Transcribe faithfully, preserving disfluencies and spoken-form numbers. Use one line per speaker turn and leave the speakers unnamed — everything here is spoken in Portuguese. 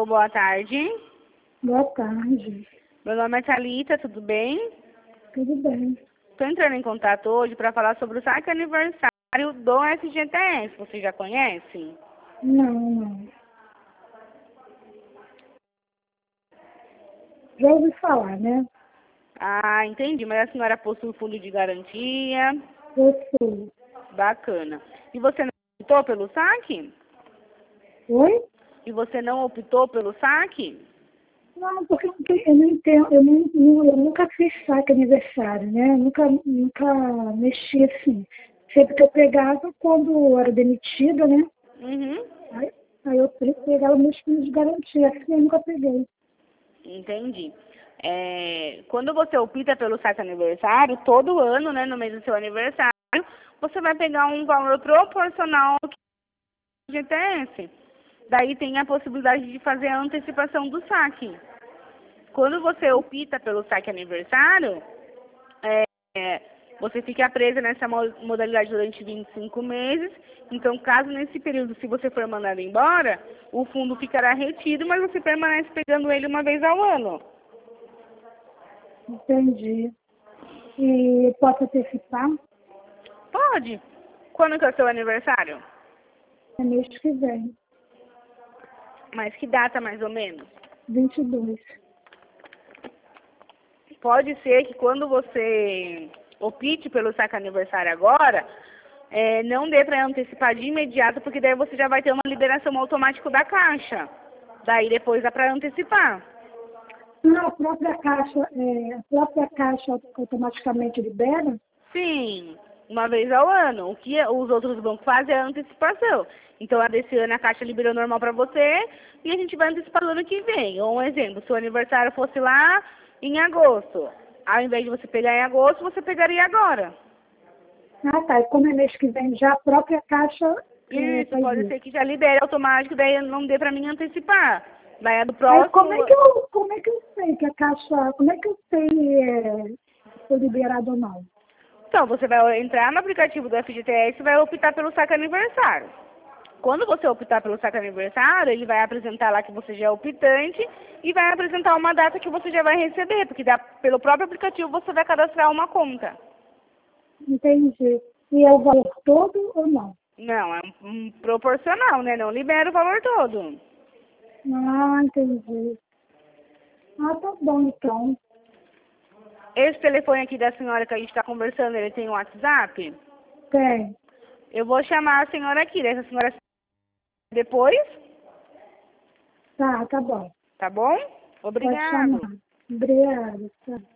Alô, boa tarde.
Boa tarde.
Meu nome é Thalita, tudo bem?
Tudo bem?
Estou entrando em contato hoje para falar sobre o saque aniversário do F G T S. Você já conhece?
Não, não. Já ouvi falar, né?
Ah, entendi. Mas a senhora possui fundo de garantia.
Possui.
Bacana. E você não optou pelo saque?
Oi?
E você não optou pelo saque?
Não, porque eu não tenho- eu não entendo, eu, não, não- eu nunca fiz saque aniversário, né? Eu Nunca, nunca mexi assim. Sempre que eu pegava, quando eu era demitida, né?
Uhum.
Aí, aí eu pegava meus fundos de garantia, assim eu nunca peguei.
Entendi. É, quando você opta pelo saque aniversário, todo ano, né, no mês do seu aniversário, você vai pegar um valor proporcional ao G T S. Daí tem a possibilidade de fazer a antecipação do saque. Quando você opta pelo saque aniversário, é, é, você fica presa nessa mo- modalidade durante vinte e cinco meses. Então, caso nesse período, se você for mandado embora, o fundo ficará retido, mas você permanece pegando ele uma vez ao ano.
Entendi. E posso antecipar?
Pode. Quando que é o seu aniversário?
É mês que vem,
Mas que data, mais ou menos?
vinte e dois.
Pode ser que quando você opte pelo saque aniversário agora, é, não dê para antecipar de imediato, porque daí você já vai ter uma liberação automática da Caixa. Daí depois dá para antecipar.
Não, a própria caixa, é, a própria caixa automaticamente libera?
Sim, uma vez ao ano. O que os outros bancos fazem é a antecipação. Então, a desse ano a Caixa liberou normal para você e a gente vai antecipar no ano que vem. Ou um exemplo, se o aniversário fosse lá em agosto. Ao invés de você pegar em agosto, você pegaria agora.
Ah, tá. E como é mês que vem, já a própria caixa é,
Isso,
faz
pode
isso.
ser que já libere automático, daí não dê para mim antecipar. Daí a do
Aí como é
próximo.
que eu, como é que eu sei que a caixa, como é que eu sei é, se foi liberado ou não?
Então, você vai entrar no aplicativo do F G T S e vai optar pelo saque aniversário. Quando você optar pelo saque aniversário, ele vai apresentar lá que você já é optante e vai apresentar uma data que você já vai receber, porque dá, pelo próprio aplicativo você vai cadastrar uma conta.
Entendi. E é o valor todo ou não?
Não, é um, um proporcional, né? Não libera o valor todo.
Ah, entendi. Ah, tá bom então.
Esse telefone aqui da senhora que a gente está conversando, ele tem um WhatsApp?
Tem.
Eu vou chamar a senhora aqui, dessa senhora depois,
Tá, tá bom.
tá bom?
Pode
Obrigado.
chamar. Obrigada. Tá.